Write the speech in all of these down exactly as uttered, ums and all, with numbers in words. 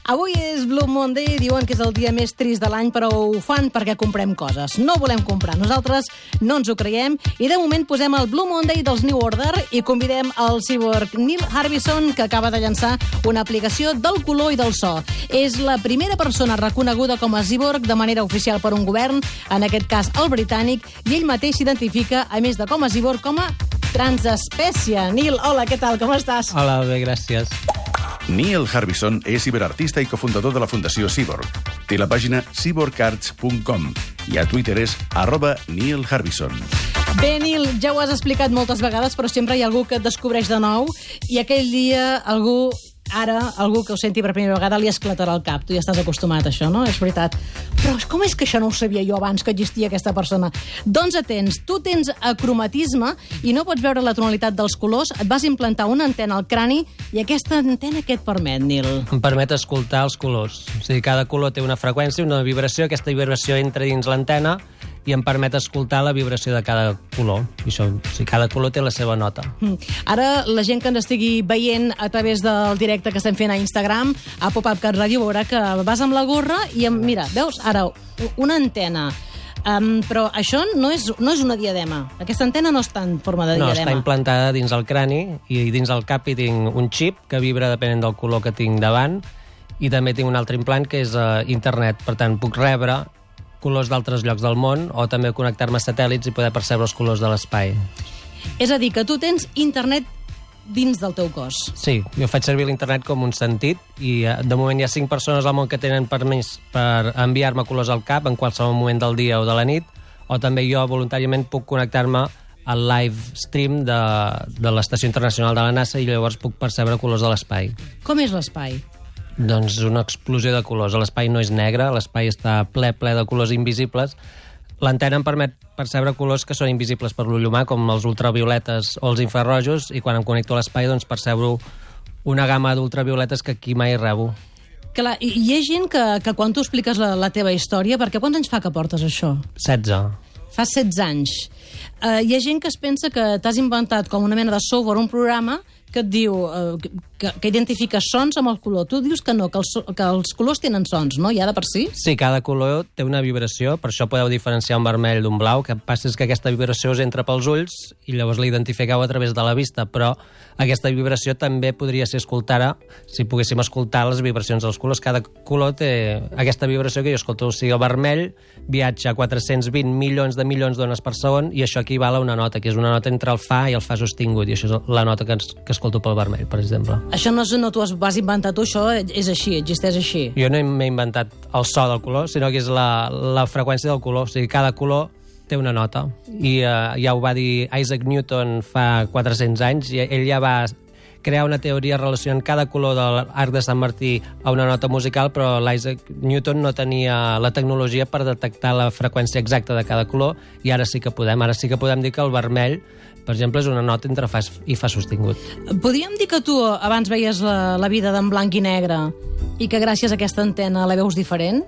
Avui és Blue Monday, diuen que és el dia més trist de l'any, però ho fan perquè comprem coses. No volem comprar, nosaltres no ens ho creiem, i de moment posem el Blue Monday dels New Order i convidem el cyborg Neil Harbisson, que acaba de llançar una aplicació del color i del so. És la primera persona reconeguda com a cyborg de manera oficial per un govern, en aquest cas el britànic, i ell mateix s'identifica, a més de com a cyborg, com a transespècie. Neil, hola, què tal, com estàs? Hola, bé, gràcies. Neil Harbisson és ciberartista i cofundador de la Fundació Cyborg. Té la pàgina cyborg arts punt com i a Twitter és arroba Neil Harbisson. Bé, Neil, ja ho has explicat moltes vegades, però sempre hi ha algú que et descobreix de nou i aquell dia algú... Ara, algú que ho senti per primera vegada li esclatarà el cap. Tu ja estàs acostumat a això, no? És veritat. Però com és que això no ho sabia jo abans que existia aquesta persona? Doncs atents, tu tens acromatisme i no pots veure la tonalitat dels colors, et vas implantar una antena al crani i aquesta antena què et permet, Neil? Em permet escoltar els colors. O sigui, cada color té una freqüència, una vibració, aquesta vibració entra dins l'antena i em permet escoltar la vibració de cada color. I això, o sigui, cada color té la seva nota. Mm. Ara, la gent que ens estigui veient a través del directe que estem fent a Instagram, a Pop-Up Cat Radio, veurà que vas amb la gorra i, amb, mira, veus, ara, una antena. Um, però això no és, no és una diadema. Aquesta antena no està en forma de no, diadema. No, està implantada dins el crani i dins el cap hi tinc un xip que vibra depenent del color que tinc davant i també tinc un altre implant que és uh, internet. Per tant, puc rebre colors d'altres llocs del món o també connectar-me a satèl·lits i poder percebre els colors de l'espai. És a dir, que tu tens internet dins del teu cos. Sí, jo faig servir l'internet com un sentit i de moment hi ha cinc persones al món que tenen permís per enviar-me colors al cap en qualsevol moment del dia o de la nit, o també jo voluntàriament puc connectar-me al live stream de, de l'Estació Internacional de la NASA i llavors puc percebre colors de l'espai. Com és l'espai? Doncs una explosió de colors. L'espai no és negre, l'espai està ple, ple de colors invisibles. L'antena em permet percebre colors que són invisibles per l'ull humà, com els ultravioletes o els infrarrojos, i quan em connecto a l'espai doncs percebro una gamma d'ultravioletes que aquí mai rebo. Clar, i hi ha gent que, que quan tu expliques la, la teva història, perquè quants anys fa que portes això? setze. Fa setze anys. Uh, hi ha gent que es pensa que t'has inventat com una mena de software, un programa que et diu, uh, que, que identifica sons amb el color. Tu dius que no, que els, que els colors tenen sons, no? Ja de per si? Sí, cada color té una vibració, per això podeu diferenciar un vermell d'un blau, que passa és que aquesta vibració us entra pels ulls i llavors la identifiqueu a través de la vista, però aquesta vibració també podria ser escoltada si poguéssim escoltar les vibracions dels colors. Cada color té aquesta vibració que jo escolto. O sigui, el vermell viatja a quatre-cents vint milions de milions d'ones per segon i això equival a una nota, que és una nota entre el fa i el fa sostingut, i això és la nota que, ens, que escolto pel vermell, per exemple. Això no, és, no t'ho vas inventar tu, això és així, existeix així. Jo no m'he inventat el so del color, sinó que és la, la freqüència del color. O sigui, cada color té una nota. I uh, ja ho va dir Isaac Newton fa quatre-cents anys, i ell ja va crear una teoria relacionant cada color de l'arc de Sant Martí a una nota musical, però l'Isaac Newton no tenia la tecnologia per detectar la freqüència exacta de cada color, i ara sí que podem. Ara sí que podem dir que el vermell, per exemple, és una nota entre fa i fa sostingut. Podríem dir que tu abans veies la, la vida d'en blanc i negre i que gràcies a aquesta antena la veus diferent?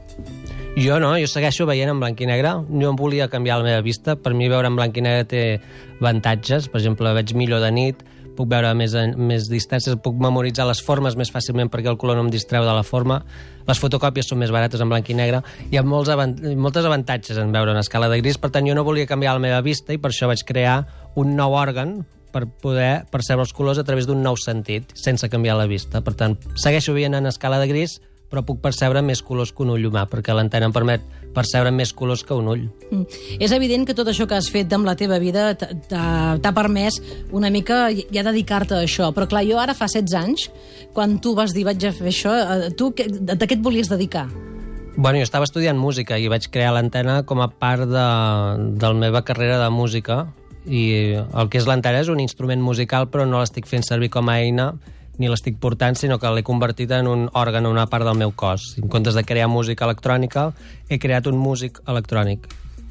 Jo no, jo segueixo veient en blanc i negre. No em volia canviar la meva vista. Per mi veure en blanc i negre té avantatges. Per exemple, veig millor de nit, puc veure més, més distàncies, puc memoritzar les formes més fàcilment perquè el color no em distreu de la forma. Les fotocòpies són més barates en blanc i negre. Hi ha molts avant moltes avantatges en veure una escala de gris, per tant jo no volia canviar la meva vista i per això vaig crear un nou òrgan per poder percebre els colors a través d'un nou sentit, sense canviar la vista. Per tant, segueixo veient en escala de gris, però puc percebre més colors que un ull humà, perquè l'antena em permet percebre més colors que un ull. Mm. És evident que tot això que has fet amb la teva vida t'ha permès una mica ja dedicar-te a això, però clar, jo ara fa setze anys, quan tu vas dir vaig a fer això, tu de què et volies dedicar? Bueno, jo estava estudiant música i vaig crear l'antena com a part de, de la meva carrera de música, i el que és l'antena és un instrument musical, però no l'estic fent servir com a eina ni l'estic portant, sinó que l'he convertit en un òrgan, una part del meu cos. En comptes de crear música electrònica, he creat un músic electrònic.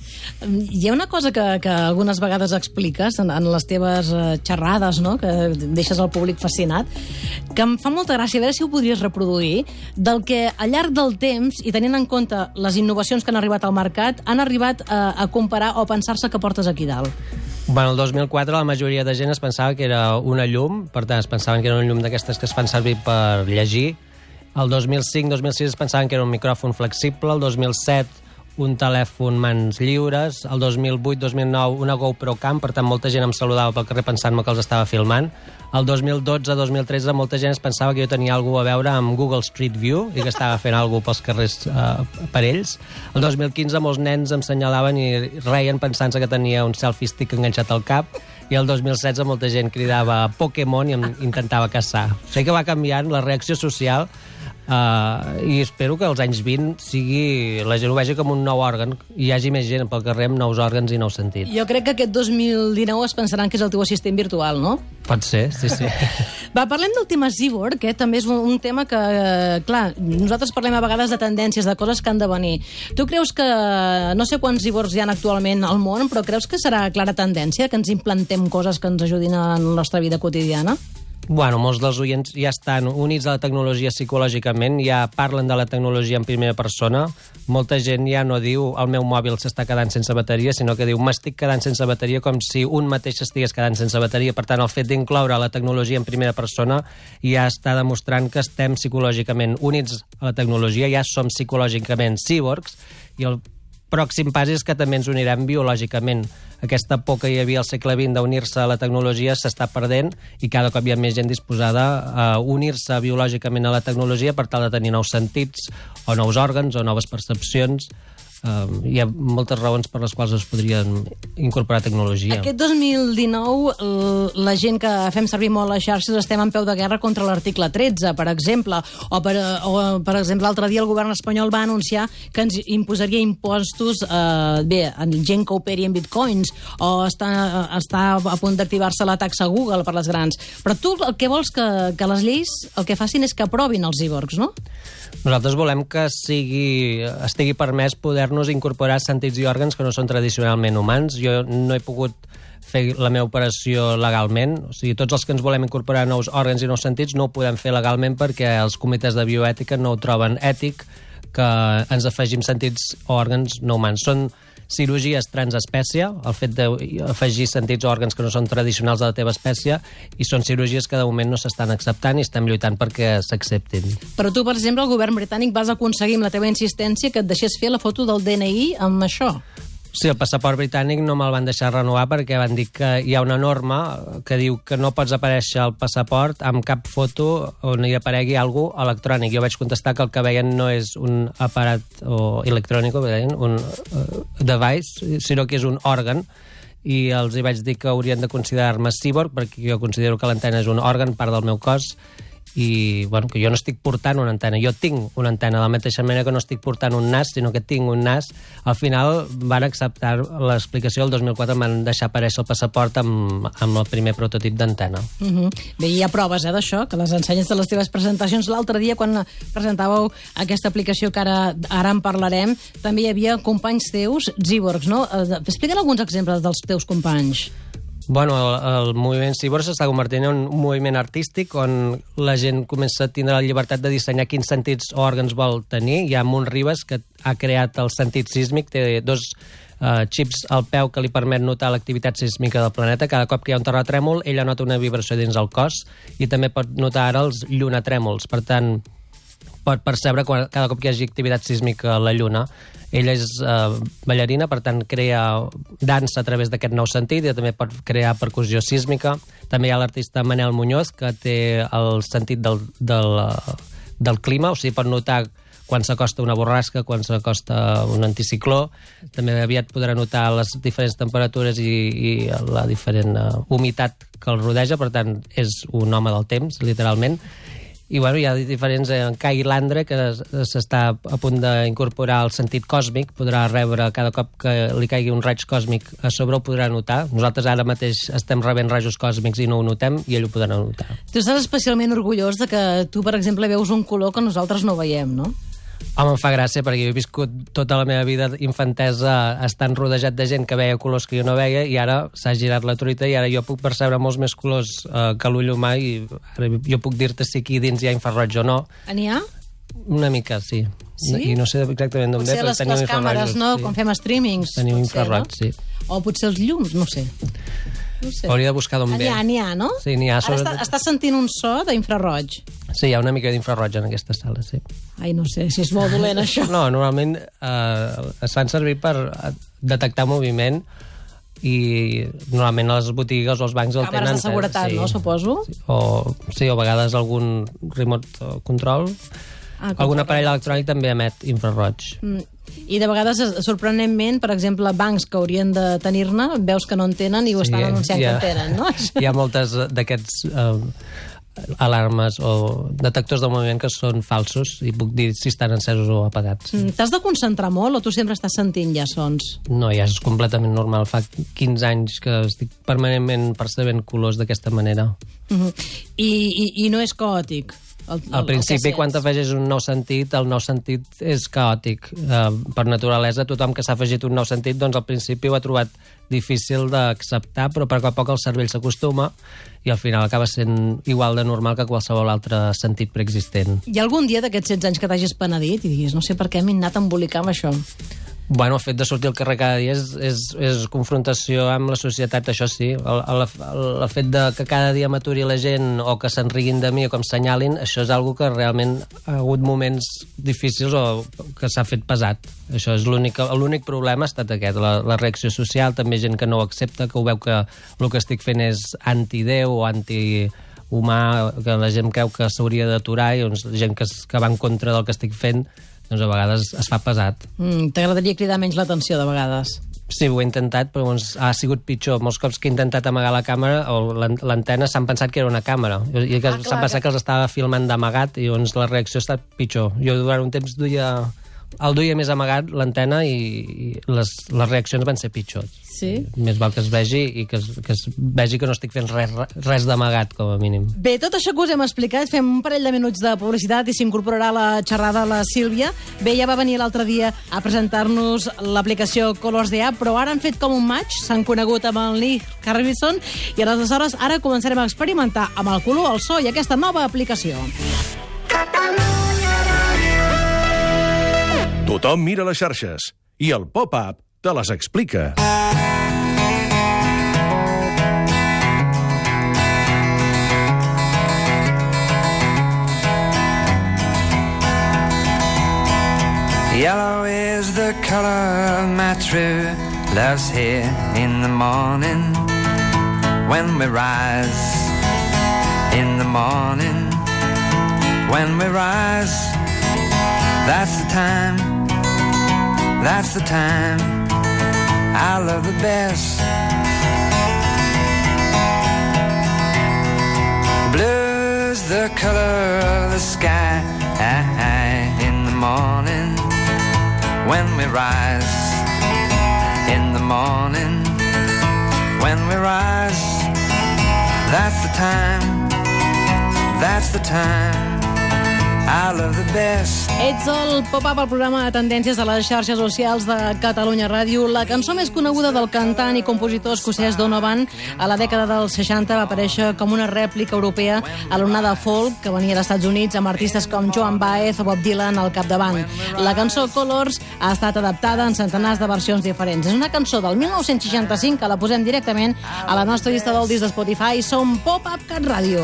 Hi ha una cosa que, que algunes vegades expliques en, en les teves uh, xerrades, no?, que deixes el públic fascinat, que em fa molta gràcia, a veure si ho podries reproduir, del que al llarg del temps, i tenint en compte les innovacions que han arribat al mercat, han arribat a, a comparar o a pensar-se que portes aquí dalt. Bueno, el dos mil quatre la majoria de gent es pensava que era una llum, per tant es pensaven que era una llum d'aquestes que es fan servir per llegir, El dos mil cinc dos mil sis pensaven que era un micròfon flexible, el dos mil set un telèfon mans lliures, el dos mil vuit dos mil nou una GoPro Cam, per tant molta gent em saludava pel carrer pensant-me que els estava filmant. El dos mil dotze dos mil tretze molta gent es pensava que jo tenia alguna a veure amb Google Street View i que estava fent alguna pels carrers uh, per ells. El dos mil quinze molts nens em senyalaven i reien pensant-se que tenia un selfie stick enganxat al cap, i el dos mil setze molta gent cridava Pokémon i em intentava caçar. Sé que va canviant la reacció social, Uh, i espero que als anys vint sigui, la gent ho vegi com un nou òrgan i hi hagi més gent pel carrer amb nous òrgans i nous sentits. Jo crec que aquest dos mil dinou es pensaran que és el teu assistent virtual, no? Pot ser, sí, sí. Va, parlem del tema Cyborg, que també és un, un tema que, clar, nosaltres parlem a vegades de tendències, de coses que han de venir. Tu creus que, no sé quants Cyborgs hi ha actualment al món, però creus que serà clara tendència que ens implantem coses que ens ajudin en la nostra vida quotidiana? Bueno, molts dels oients ja estan units a la tecnologia psicològicament, ja parlen de la tecnologia en primera persona. Molta gent ja no diu el meu mòbil s'està quedant sense bateria, sinó que diu m'estic quedant sense bateria, com si un mateix estigués quedant sense bateria. Per tant, el fet d'incloure la tecnologia en primera persona ja està demostrant que estem psicològicament units a la tecnologia, ja som psicològicament cíborgs, i el pròxim pas és que també ens unirem biològicament. Aquesta por que hi havia al segle vint d'unir-se a la tecnologia s'està perdent i cada cop hi ha més gent disposada a unir-se biològicament a la tecnologia per tal de tenir nous sentits o nous òrgans o noves percepcions. Uh, hi ha moltes raons per les quals es podrien incorporar tecnologia. Aquest dos mil dinou, la gent que fem servir molt les xarxes estem en peu de guerra contra l'article tretze, per exemple, o per, o, per exemple, l'altre dia el govern espanyol va anunciar que ens imposaria impostos eh, bé, en gent que operi en bitcoins, o està, està a punt d'activar-se la taxa Google per les grans. Però tu el que vols que, que les lleis el que facin és que aprovin els cyborgs, no? Nosaltres volem que sigui, estigui permès poder-nos incorporar sentits i òrgans que no són tradicionalment humans. Jo no he pogut fer la meva operació legalment. O sigui, tots els que ens volem incorporar nous òrgans i nous sentits no ho podem fer legalment perquè els comitès de bioètica no ho troben ètic que ens afegim sentits o òrgans no humans. Són cirurgies transespècie, el fet d'afegir sentits o òrgans que no són tradicionals de la teva espècie, i són cirurgies que de moment no s'estan acceptant i estem lluitant perquè s'acceptin. Però tu, per exemple, el govern britànic vas aconseguir amb la teva insistència que et deixés fer la foto del D N I amb això. Sí, el passaport britànic no me'l van deixar renovar perquè van dir que hi ha una norma que diu que no pots aparèixer al passaport amb cap foto on hi aparegui algú electrònic. Jo vaig contestar que el que veien no és un aparat o electrònic, un uh, device, sinó que és un òrgan, i els hi vaig dir que haurien de considerar-me cíborg perquè jo considero que l'antena és un òrgan, part del meu cos, i bueno, que jo no estic portant una antena, jo tinc una antena de la mateixa manera que no estic portant un nas, sinó que tinc un nas. Al final van acceptar l'explicació, el dos mil quatre em van deixar aparèixer el passaport amb, amb el primer prototip d'antena. Uh -huh. Bé, hi ha proves eh, d'això, que les ensenyes de les teves presentacions. L'altre dia, quan presentàveu aquesta aplicació que ara, ara en parlarem, també hi havia companys teus, cíborgs, no? Explica'n alguns exemples dels teus companys. Bueno, el, el moviment cíborg s'està convertint en un moviment artístic on la gent comença a tindre la llibertat de dissenyar quins sentits o òrgans vol tenir. Hi ha Mont Ribas, que ha creat el sentit sísmic, té dos uh, xips al peu que li permet notar l'activitat sísmica del planeta. Cada cop que hi ha un terratrèmol, ella nota una vibració dins el cos i també pot notar ara els llunatrèmols. Per tant, pot percebre quan, cada cop que hi hagi activitat sísmica a la Lluna. Ella és uh, ballarina, per tant crea dansa a través d'aquest nou sentit i també pot crear percussió sísmica. També hi ha l'artista Manel Muñoz, que té el sentit del, del, del clima, o sigui, pot notar quan s'acosta una borrasca, quan s'acosta un anticicló. També aviat podrà notar les diferents temperatures i, i la diferent uh, humitat que el rodeja, per tant és un home del temps, literalment. I bueno, hi ha diferents... En Kai Landre, que s'està a punt d'incorporar el sentit còsmic, podrà rebre cada cop que li caigui un raig còsmic a sobre, ho podrà notar. Nosaltres ara mateix estem rebent rajos còsmics i no ho notem, i ell ho podrà notar. Tu estàs especialment orgullós de que tu, per exemple, veus un color que nosaltres no veiem, no? Home, em fa gràcia, perquè jo he viscut tota la meva vida infantesa estant rodejat de gent que veia colors que jo no veia, i ara s'ha girat la truita i ara jo puc percebre molts més colors eh, que l'ull humà, i ara jo puc dir-te si aquí dins hi ha infraroig o no. N'hi ha? Una mica, sí. Sí? I no sé exactament d'on ve, però tenim infrarrojos. Potser les càmeres, no? Sí. Quan fem streamings. Tenim infraroig, no? Sí. O potser els llums, no sé. No sé. Hauria de buscar d'on ve. N'hi ha, n'hi ha, no? Sí, n'hi ha. Ara Sobre... està, estàs sentint un so d'infraroig. Sí, hi ha una mica d'infraroig en aquesta sala, sí. Ai, no sé, si és molt dolent, això. No, normalment eh, es fan servir per detectar moviment i normalment les botigues o els bancs el tenen... Càmeres de seguretat, sí. no, suposo? Sí, o, sí, o a vegades algun remote control. Ah, algun aparell electrònic també emet infraroig. Mm. I de vegades, sorprenentment, per exemple, bancs que haurien de tenir-ne, veus que no en tenen i ho estan sí, anunciant ha, que en tenen, no? Hi ha moltes d'aquests... Eh, alarmes o detectors de moviment que són falsos i puc dir si estan encesos o apagats. Mm, T'has de concentrar molt o tu sempre estàs sentint ja sons? No, ja és completament normal. Fa quinze anys que estic permanentment percebent colors d'aquesta manera. Mm-hmm. I, i, I no és caòtic? El, el, Al principi, quan t'afegeix un nou sentit, el nou sentit és caòtic. Uh, per naturalesa, tothom que s'ha afegit un nou sentit, doncs al principi ho ha trobat difícil d'acceptar, però a poc a poc el cervell s'acostuma i al final acaba sent igual de normal que qualsevol altre sentit preexistent. Hi ha algun dia d'aquests setze anys que t'hagis penedit i diguis, no sé per què m'he anat a embolicar amb això? Bueno, el fet de sortir al carrer cada dia és, és, és confrontació amb la societat, això sí. El, el, el, el fet de que cada dia m'aturi la gent o que se'n riguin de mi o que em senyalin, això és algo que realment ha hagut moments difícils o que s'ha fet pesat. Això és l'únic l'únic problema ha estat aquest, la, la reacció social, també gent que no ho accepta, que ho veu que el que estic fent és antideu o antihumà, que la gent creu que s'hauria d'aturar i doncs, gent que, que va en contra del que estic fent, doncs a vegades es fa pesat. Mm, T'agradaria cridar menys l'atenció, de vegades? Sí, ho he intentat, però doncs, ha sigut pitjor. Molts cops que he intentat amagar la càmera o l'antena s'han pensat que era una càmera i que ah, s'han pensat que els estava filmant d'amagat i doncs la reacció ha estat pitjor. Jo durant un temps duia, el duia més amagat, l'antena, i, i les, les reaccions van ser pitjors. Sí? Més val que es vegi i que es, que es vegi que no estic fent res, res d'amagat, com a mínim. Bé, tot això que us hem explicat, fem un parell de minuts de publicitat i s'incorporarà la xerrada la Sílvia. Bé, ja va venir l'altre dia a presentar-nos l'aplicació Colors de App, però ara han fet com un match, s'han conegut amb el Nick Harbison i aleshores ara començarem a experimentar amb el color, el so i aquesta nova aplicació. Tothom mira les xarxes i el pop-up te les explica. Yellow is the color my true love's here in the morning when we rise, in the morning when we rise. That's the time, that's the time I love the best. Blue's the color of the sky in the morning when we rise, in the morning when we rise. That's the time, that's the time I love the best. Ets el pop-up, el programa de tendències de les xarxes socials de Catalunya Ràdio. La cançó més coneguda del cantant i compositor escocès Donovan a la dècada dels seixanta va aparèixer com una rèplica europea a l'onada folk que venia dels Estats Units amb artistes com Joan Baez o Bob Dylan al capdavant. La cançó Colors ha estat adaptada en centenars de versions diferents. És una cançó del mil nou-cents seixanta-cinc que la posem directament a la nostra llista d'oldies de Spotify. Som Pop-up Cat Ràdio.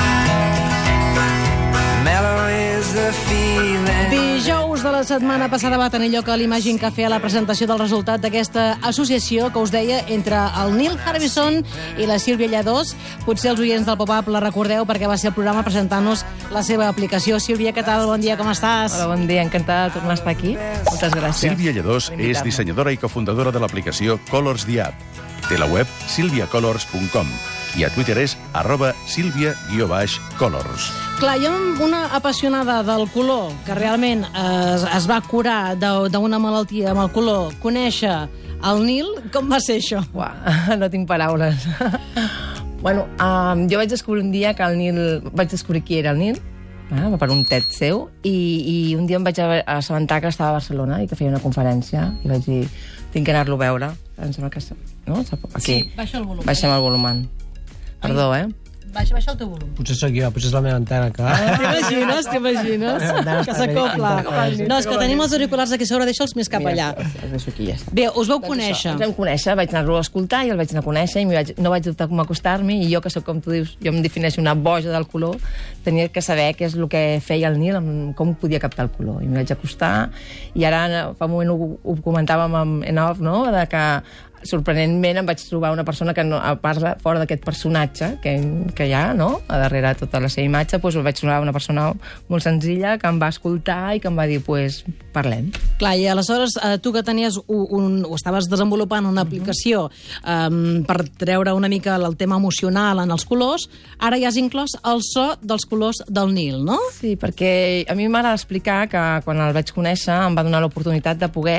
Dijous de la setmana passada va tenir lloc a l'Imagine Café a la presentació del resultat d'aquesta associació que us deia entre el Neil Harbison i la Sílvia Lladós. Potser els oients del Pop-up la recordeu perquè va ser el programa presentant-nos la seva aplicació. Sílvia, què tal? Bon dia, com estàs? Hola, bon dia, encantada de tornar a estar aquí. Moltes gràcies. Sílvia Lladós és dissenyadora i cofundadora de l'aplicació Colors the App. Té la web silvia colors punt com i a Twitter és arroba silvia guió baix colors. Clar, jo una apassionada del color, que realment es, es va curar d'una malaltia amb el color, conèixer el Nil, com va ser això? Uah, no tinc paraules. Bueno, um, jo vaig descobrir un dia que el Nil... Vaig descobrir qui era el Nil, ah, per un TED seu, i, i un dia em vaig assabentar que estava a Barcelona i que feia una conferència, i vaig dir, tinc que anar-lo a veure. Em sembla que... No? Aquí. Sí, baixa el volum. Baixem el volum. Perdó, eh? Baixa, baixa el teu volum. Potser sóc jo, potser és la meva antena, que... T'imagines, t'imagines? Que s'acopla. No, és que tenim els auriculars aquí a sobre, deixa'ls més cap allà. Els deixo aquí, ja està. Bé, us vau Doncs conèixer. això, Ens vam conèixer, vaig anar-lo a escoltar i el vaig anar a conèixer i vaig, no vaig dubtar com acostar-m'hi i jo, que sóc com tu dius, jo em defineixo una boja del color, tenia que saber què és el que feia el Nil, com podia captar el color. I m'hi vaig acostar i ara fa un moment ho, ho comentàvem amb, en off, no?, de que sorprenentment em vaig trobar una persona que no, a part de, fora d'aquest personatge que, que hi ha, no?, a darrere tota la seva imatge, doncs vaig trobar una persona molt senzilla que em va escoltar i que em va dir, pues, parlem. Clar, i aleshores eh, tu que tenies un, un, o estaves desenvolupant una aplicació um, per treure una mica el tema emocional en els colors, ara ja has inclòs el so dels colors del Nil, no? Sí, perquè a mi m'agrada explicar que quan el vaig conèixer em va donar l'oportunitat de poder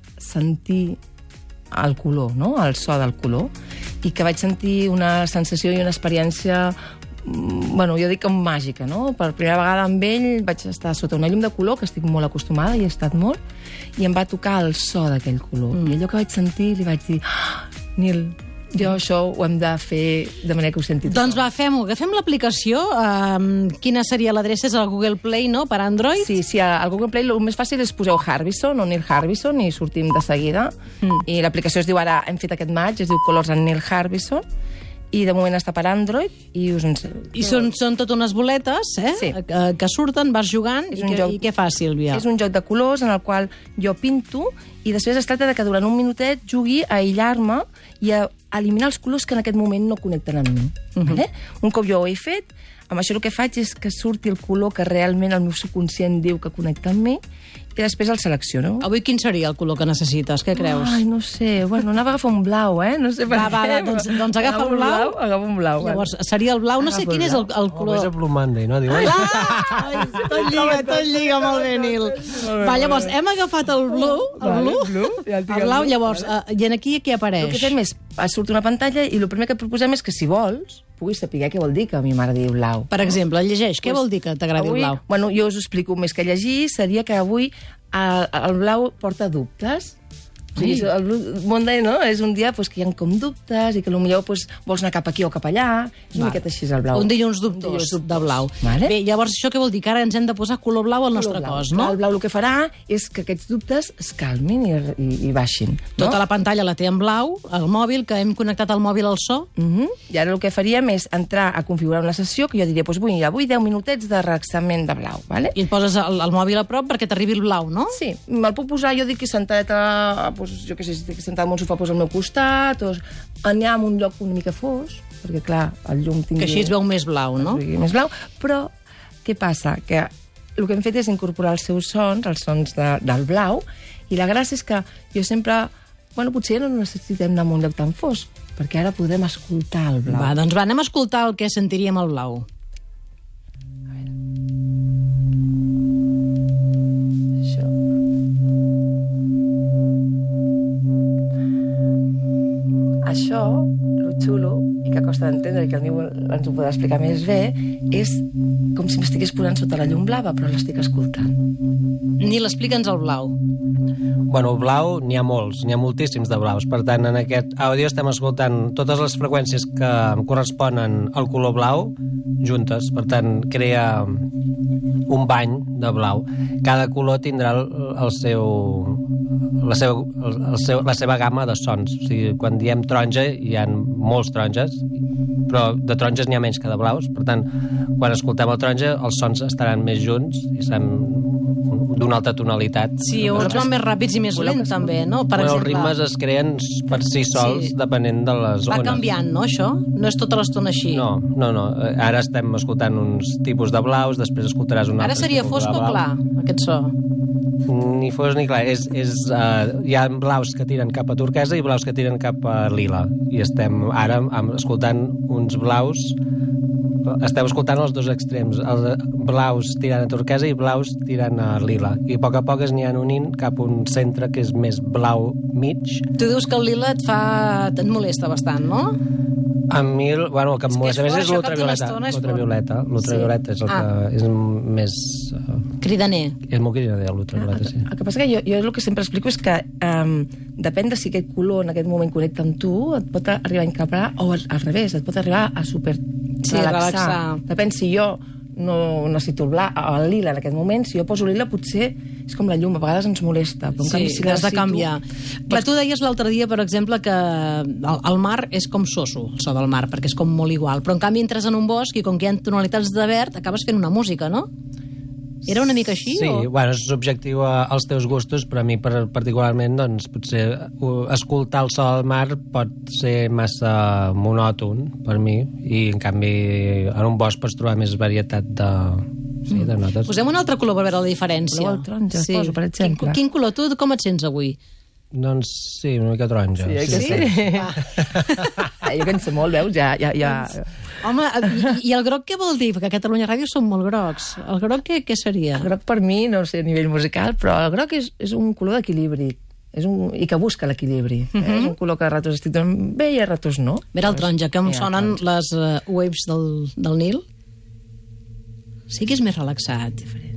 sentir el color, no?, el so del color, i que vaig sentir una sensació i una experiència, bueno, jo dic com màgica, no? Per primera vegada amb ell vaig estar sota una llum de color, que estic molt acostumada i he estat molt, i em va tocar el so d'aquell color. Mm. I allò que vaig sentir li vaig dir, ah, Nil, jo això ho hem de fer de manera que ho senti tothom. Doncs va, fem-ho. Agafem l'aplicació. Um, quina seria l'adreça? És el Google Play, no?, per Android? Sí, sí, al Google Play el més fàcil és poseu Harbison o Neil Harbison i sortim de seguida. Mm. I l'aplicació es diu, ara hem fet aquest maig, es diu Colors en Neil Harbison, i de moment està per Android i us en... I són, són tot unes boletes, eh?, Sí. que, que surten, vas jugant, i, que, joc... i què fa, Sílvia? És un joc de colors en el qual jo pinto i després es tracta de que durant un minutet jugui a aïllar-me i a eliminar els colors que en aquest moment no connecten amb mi. Uh-huh. Vale? Un cop jo ho he fet, amb això el que faig és que surti el color que realment el meu subconscient diu que connecta amb mi i després el selecciono. Avui quin seria el color que necessites? Què creus? Ai, no sé. Bueno, anava a agafar un blau, eh? No sé per Va, va, què. va, doncs- doncs agafa el blau. Agafa un blau. Llavors, seria el blau, no sé Agafa quin el és el, blau. el O color... més a Blue Monday, no? Diu, ai, Ah! Tot lliga, tot lliga molt bé, Nil. Va, llavors, hem agafat el blue, el Vale, blue, blue, ja el tinc el el blau, blue, llavors, eh, i en aquí què apareix? El que fem és, surt una pantalla i el primer que et proposem és que, si vols, puguis saber què vol dir que a mi m'agradi el blau. Per exemple, llegeix, què Pues, vol dir que t'agradi el avui- blau? Bueno, jo us ho explico més que llegir. Seria que avui el, el blau porta dubtes. O sigui, el Blue Monday, no?, és un dia pues, que hi ha com dubtes i que potser pues, vols anar cap aquí o cap allà. És una miqueta així el blau. Un dilluns dubtós, Un dilluns dubtós. de blau. Vale? Bé, llavors això què vol dir? Que ara ens hem de posar color blau al nostre Blau. cos, Clar, no? el blau el que farà és que aquests dubtes es calmin i, i, i baixin. No? Tota la pantalla la té en blau, el mòbil, que hem connectat el mòbil al so. Uh -huh. I ara el que faríem és entrar a configurar una sessió que jo diria, doncs vull, avui deu minutets de relaxament de blau, vale? I et poses el, el mòbil a prop perquè t'arribi el blau, no? Sí, me'l puc posar, jo dic que sentat a, doncs, jo què sé, si estic sentat en un sofà, doncs al meu costat, o anar a un lloc una mica fos, perquè clar, el llum tingui... Que així es veu més blau, no? Més blau, però què passa? Que el que hem fet és incorporar els seus sons, els sons de, del blau, i la gràcia és que jo sempre... Bueno, potser no necessitem anar a un lloc tan fos, perquè ara podrem escoltar el blau. Va, doncs va, anem a escoltar el que sentiríem al blau. Això. Això, lo xulo, i que costa d'entendre, i que el Niu ens ho podrà explicar més bé, és com si m'estigués posant sota la llum blava, però l'estic escoltant. Nil, explica'ns el blau. Bueno, el blau n'hi ha molts, n'hi ha moltíssims de blaus. Per tant, en aquest àudio estem escoltant totes les freqüències que corresponen al color blau juntes. Per tant, crea un bany de blau. Cada color tindrà el, el seu, la, seva, el, el seu, la seva gamma de sons. O sigui, quan diem taronja, hi ha molts taronges, però de taronges n'hi ha menys que de blaus. Per tant, quan escoltem el taronja, els sons estaran més junts i seran d'una altra tonalitat. Sí, o ens van més ràpids i més lents, també, no? Per bueno, exemple, els ritmes es creen per si sols, Sí. depenent de les va ones. canviant, no, això? No és tota l'estona així. No, no, no. Ara estem escoltant uns tipus de blaus, després escoltaràs un Ara altre seria tipus fosc de o blau. clar, aquest so? Ni fos ni clar. És, és, uh, hi ha blaus que tiren cap a turquesa i blaus que tiren cap a lila. I estem ara amb, escoltant uns blaus... Esteu escoltant els dos extrems, els blaus tirant a turquesa i blaus tirant a lila. I a poc a poc es n'hi unint cap a un centre que és més blau mig. Tu dius que el lila et fa... et molesta bastant, no? A mi, bueno, el que em És que molesta és més fort, és això cap d'una l'ultravioleta. estona és fort. L'ultravioleta l'ultravioleta és el Ah. que és més... Uh, Cridaner. és molt cridaner, l'ultravioleta, sí. El que passa que jo, jo el que sempre explico és que um, depèn de si aquest color en aquest moment connecta amb tu, et pot arribar a encapar, o al, al revés, et pot arribar a super Sí, relaxar. Depèn si jo no necessito el, bla, el lila en aquest moment, si jo poso lila potser és com la llum, a vegades ens molesta, però en Sí, canvi si l'has de necessito- canviar. Clar, tu deies l'altre dia, per exemple, que el, el mar és com soso, el so del mar, perquè és com molt igual, però en canvi entres en un bosc i com que hi ha tonalitats de verd, acabes fent una música, no? Era una mica així? Sí, o? bueno, és subjectiu a, als teus gustos, però a mi per, particularment, doncs, potser uh, escoltar el so del mar pot ser massa monòton per mi, i en canvi en un bosc pots trobar més varietat de, sí, de notes. Posem un altre color per veure la diferència. Color taronja, poso, per exemple. Quin, quin color? Tu com et sents avui? Doncs sí, una mica taronja. Sí, sí, sí. Ah, jo que en sé molt, veus? Ja, ja, ja... Home, i, i el groc què vol dir? Perquè a Catalunya Ràdio són molt grocs. El groc què, què seria? El groc per mi, no sé a nivell musical, però el groc és, és un color d'equilibri. És un, i que busca l'equilibri. Uh -huh. eh? És un color que a ratos estic donant bé i a ratos no. Mira el taronja, que em Ja, sonen taronja. les uh, waves del, del Nil. Sí que és més relaxat.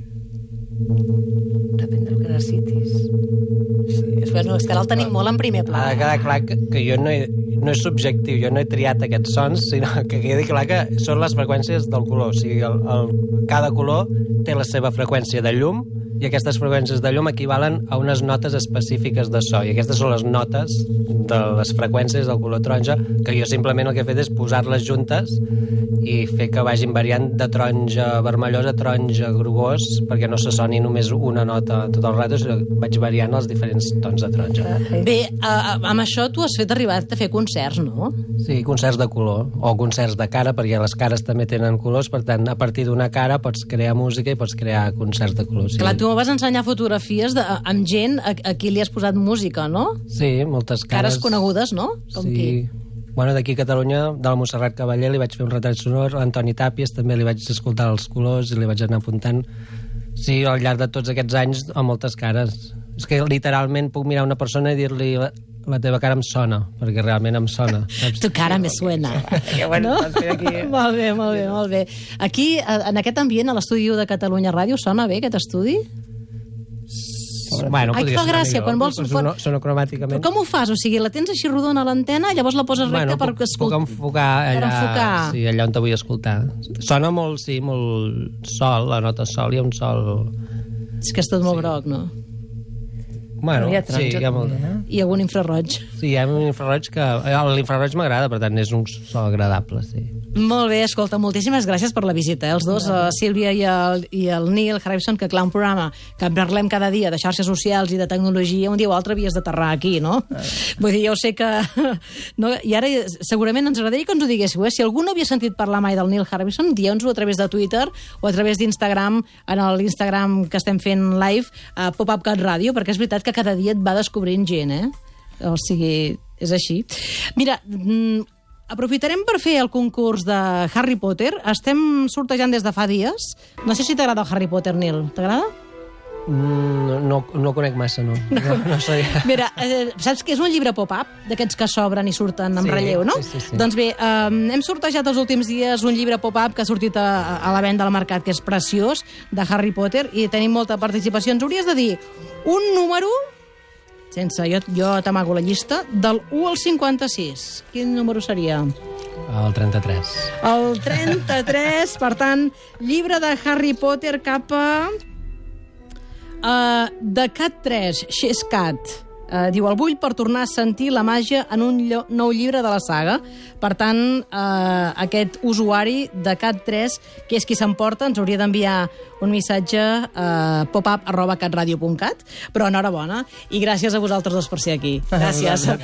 Depèn del que necessitis. És, bueno, és que ara el tenim molt en primer pla. Ha de quedar clar que, que jo no, he, no és subjectiu, jo no he triat aquests sons, sinó que quedi clar que són les freqüències del color. O sigui, el, el, cada color té la seva freqüència de llum i aquestes freqüències de llum equivalen a unes notes específiques de so. I aquestes són les notes de les freqüències del color taronja, que jo simplement el que he fet és posar-les juntes i fer que vagin variant de taronja vermellós a taronja grogós, perquè no se soni només una nota tot el rato, sinó que vaig variant els diferents tons de taronja. Bé, uh, amb això tu has fet arribar a fer concerts, no? Sí, concerts de color, o concerts de cara, perquè les cares també tenen colors, per tant, a partir d'una cara pots crear música i pots crear concerts de color. Sí, Clar, tu vas ensenyar fotografies de, amb gent a, a qui li has posat música, no? sí moltes cares. Cares conegudes, no? Com sí. qui? Bueno, d'aquí a Catalunya, de la Montserrat Cavaller, li vaig fer un retall sonor, a Antoni Tàpies també li vaig escoltar els colors i li vaig anar apuntant. Sí, al llarg de tots aquests anys, a moltes cares. És que literalment puc mirar una persona i dir-li la, la teva cara em sona, perquè realment em sona. Saps? Tu cara me suena. Que bueno, No? doncs mira aquí. Molt bé, molt bé, molt bé. Aquí, en aquest ambient, a l'estudi de Catalunya Ràdio, sona bé aquest estudi? Bueno, Ai, et fa podria gràcia, sonar quan millor, vols- però quan- sono- sonocromàticament. Però com ho fas? O sigui, la tens així rodona a l'antena, llavors la poses recta Bueno, per puc, puc escoltar... enfocar allà, per enfocar. Sí, allà on te vull escoltar. Sona molt, sí, molt sol, la nota sol, hi ha un sol... És que és tot molt groc, no? Bueno, Hi ha sí, taronja hi ha molt... també, no? I algun infraroig. Sí, hi ha un infraroig que... L'infraroig m'agrada, per tant, és un so agradable, sí. Molt bé, escolta, moltíssimes gràcies per la visita, eh? Els dos, la Sílvia i el, i el Neil Harrison, que clar, un programa que en parlem cada dia de xarxes socials i de tecnologia, un dia o altre havies d'aterrar aquí, no? Vull dir, jo sé que... No? I ara segurament ens agradaria que ens ho diguéssiu, eh? Si algú no havia sentit parlar mai del Neil Harrison, dieu-nos-ho a través de Twitter o a través d'Instagram, en l'Instagram que estem fent live, a Pop-Up Cat Ràdio, perquè és veritat que cada dia et va descobrint gent, eh? O sigui, és així. Mira, mm, aprofitarem per fer el concurs de Harry Potter. Estem sortejant des de fa dies. No sé si t'agrada el Harry Potter, Nil. T'agrada? No, no, no conec massa, no. No, no sé. Mira, eh, saps que és un llibre pop-up, d'aquests que s'obren i surten en Sí, relleu, no? sí, sí, sí. Doncs bé, eh, hem sortejat els últims dies un llibre pop-up que ha sortit a, a la venda al mercat, que és preciós, de Harry Potter, i tenim molta participació. Ens hauries de dir un número, sense, jo, jo t'amago la llista, del u al cinquanta-sis. Quin número seria? El trenta-tres. El trenta-tres, per tant, llibre de Harry Potter cap a... Uh, de Cat tres, She's Cat. Uh, diu, el vull per tornar a sentir la màgia en un llo- nou llibre de la saga. Per tant, uh, aquest usuari de Cat tres, que és qui s'emporta, ens hauria d'enviar un missatge a uh, popup arroba catradio punt cat. Però enhorabona, i gràcies a vosaltres dos per ser aquí. Gràcies.